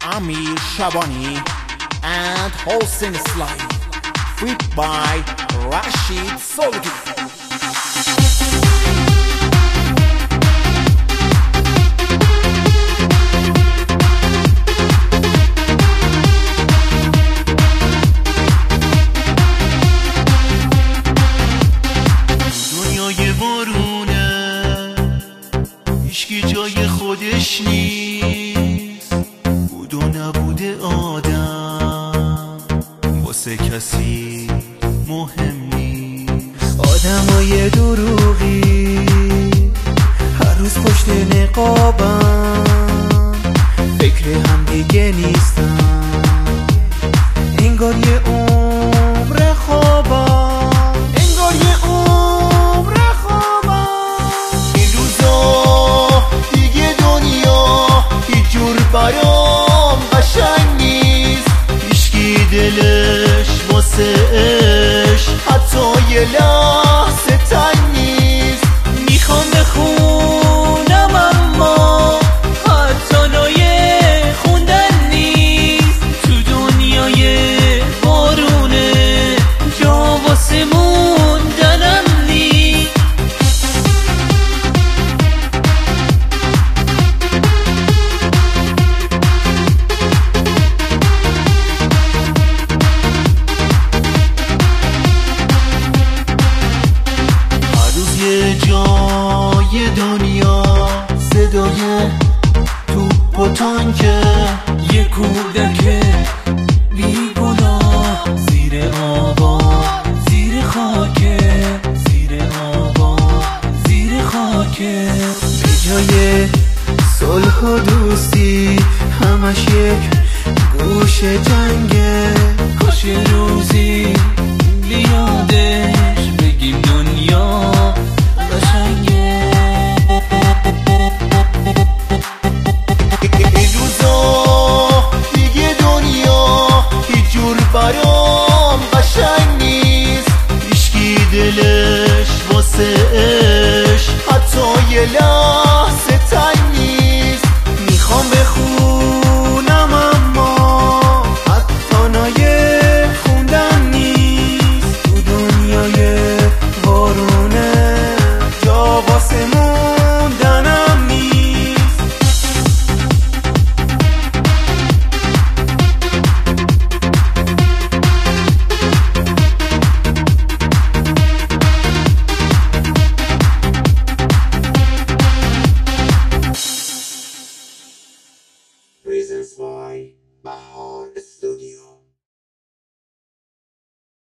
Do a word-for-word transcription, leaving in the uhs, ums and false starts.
Amir Shabani and Hossein Islahi, feat by Rashid Solgi. هیچکی جای خودش نیست، بود و نبوده آدم واسه کسی مهم نیست. آدمای دروغی هر روز پشت نقابم، فکر هم دیگه نیستم، انگار یه عمر خوابم، انگار یه عمر خوابم. این روزا دیگه دنیا هیچ جور برام قشنگ نیست، هیچکی دلش واسه عشق حتی یه لحظه تنگ نیست. میخوام بخونم اما حتی لایه خوندن نیست، تو دنیای بارونه جا واسه موندنم نیست. هر روز یه جای دنیا صدای توپ و تانکه، یه کودک بیگناه زیر آبا زیر خاکه، زیر آبا زیر خاکه. به جای صلح و دوستی همش یک گوش جنگه، کاش روزی بیادش بگیم دنیا قشنگه. این روزا دیگه دنیا هیچ جور برام قشنگ نیست، هیچکی دلش واسه عشق حتی یه لحظه تنگ نیست. میخوام بخونم اما حتی نایه خوندن نیست، تو دنیای بارونه جا واسه موندنم نیست. Reasons why my heart